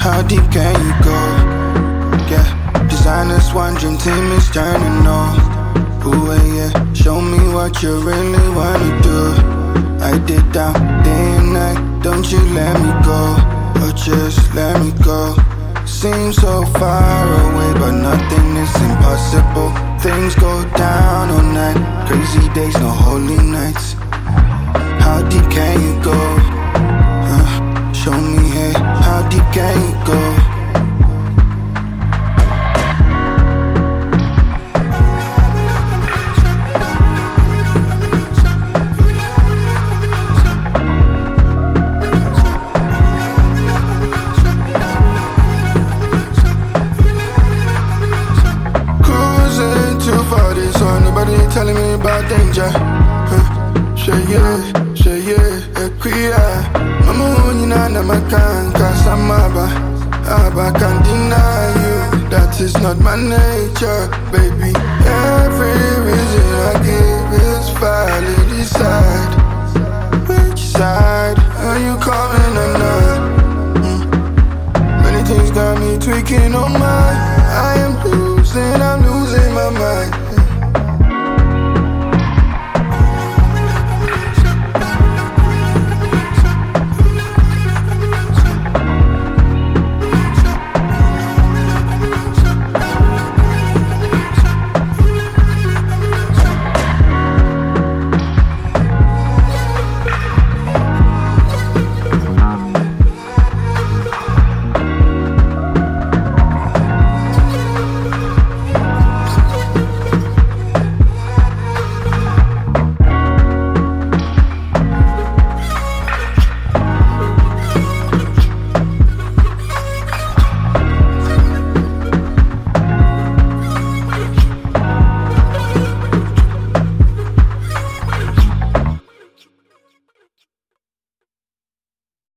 How deep can you go? Yeah, designers, one dream team is turning on. Ooh, yeah, show me what you really wanna do. I did down day and night, don't you let me go, or just let me go. Seems so far away, but nothing is impossible. Things go down all night, crazy days, no holy nights. How deep can you go? Show me, hey, how deep can you go? Cruising too far this on, nobody telling me about danger. Say yeah, queer. Mama, you know, I'm a can, cause I'm Abba can't deny you. That is not my nature, baby. Every reason I give is valid. Decide which side are you calling or not? Many things got me tweaking on mine. I'm losing my mind.